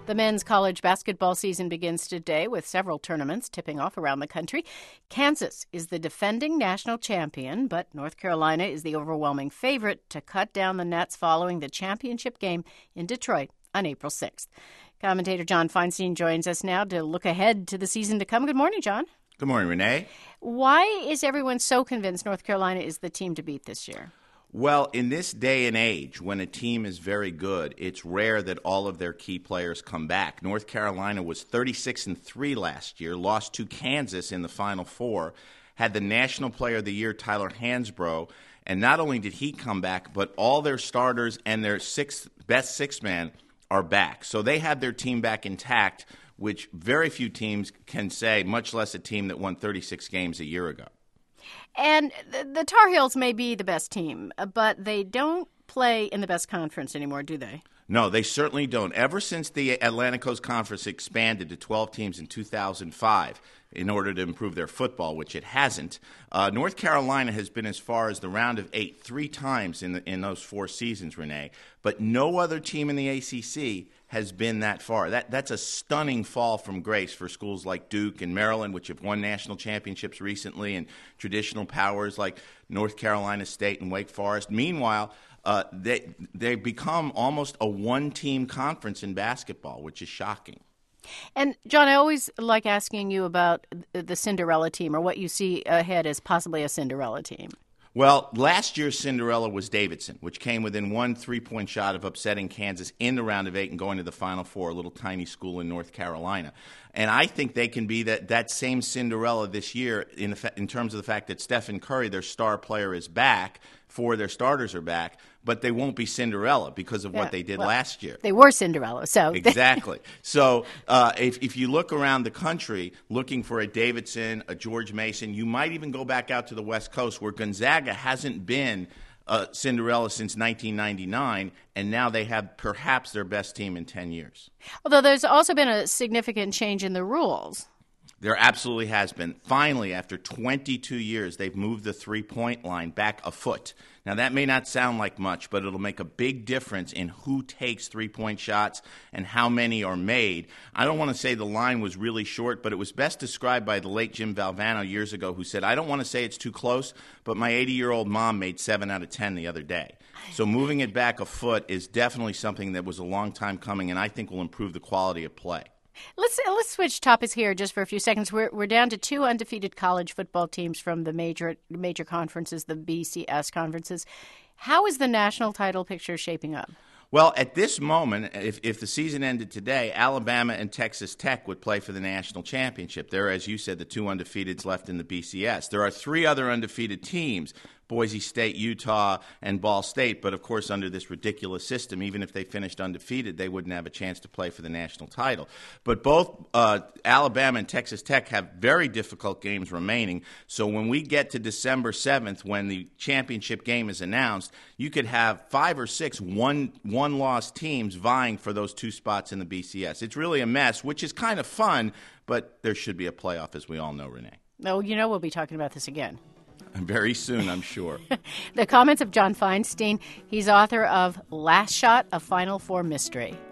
The men's college basketball season begins today with several tournaments tipping off around the country. Kansas is the defending national champion, but North Carolina is the overwhelming favorite to cut down the nets following the championship game in Detroit on April 6th. Commentator John Feinstein joins us now to look ahead to the season to come. Good morning, John. Good morning, Renee. Why is everyone so convinced North Carolina is the team to beat this year? Well, in this day and age, when a team is very good, it's rare that all of their key players come back. North Carolina was 36-3 last year, lost to Kansas in the Final Four, had the National Player of the Year, Tyler Hansbrough, and not only did he come back, but all their starters and their best six-man are back. So they have their team back intact, which very few teams can say, much less a team that won 36 games a year ago. And the Tar Heels may be the best team, but they don't play in the best conference anymore, do they? No, they certainly don't. Ever since the Atlantic Coast Conference expanded to 12 teams in 2005 in order to improve their football, which it hasn't, North Carolina has been as far as the round of 8 3 times in those 4 seasons, Renee. But no other team in the ACC has been that far. That's a stunning fall from grace for schools like Duke and Maryland, which have won national championships recently, and traditional powers like North Carolina State and Wake Forest. Meanwhile, they become almost a one-team conference in basketball, which is shocking. And, John, I always like asking you about the Cinderella team, or what you see ahead as possibly a Cinderella team. Well, last year's Cinderella was Davidson, which came within one three-point shot of upsetting Kansas in the round of 8 and going to the Final Four, a little tiny school in North Carolina. And I think they can be that same Cinderella this year in terms of the fact that Stephen Curry, their star player, is back. 4 of their starters are back, but they won't be Cinderella because of what they did last year. They were Cinderella, so. Exactly. So if you look around the country looking for a Davidson, a George Mason, you might even go back out to the West Coast where Gonzaga hasn't been Cinderella since 1999, and now they have perhaps their best team in 10 years. Although there's also been a significant change in the rules. There absolutely has been. Finally, after 22 years, they've moved the three-point line back a foot. Now, that may not sound like much, but it'll make a big difference in who takes three-point shots and how many are made. I don't want to say the line was really short, but it was best described by the late Jim Valvano years ago, who said, I don't want to say it's too close, but my 80-year-old mom made 7 out of 10 the other day. So moving it back a foot is definitely something that was a long time coming, and I think will improve the quality of play. Let's switch topics here just for a few seconds. We're down to 2 undefeated college football teams from the major conferences, the BCS conferences. How is the national title picture shaping up? Well, at this moment, if the season ended today, Alabama and Texas Tech would play for the national championship. There are, as you said, the 2 undefeateds left in the BCS. There are 3 other undefeated teams, Boise State, Utah, and Ball State. But, of course, under this ridiculous system, even if they finished undefeated, they wouldn't have a chance to play for the national title. But both Alabama and Texas Tech have very difficult games remaining. So when we get to December 7th, when the championship game is announced, you could have 5 or 6 one-loss teams vying for those 2 spots in the BCS. It's really a mess, which is kind of fun, but there should be a playoff, as we all know, Renee. Oh, we'll be talking about this again. Very soon, I'm sure. The comments of John Feinstein. He's author of Last Shot, a Final Four Mystery.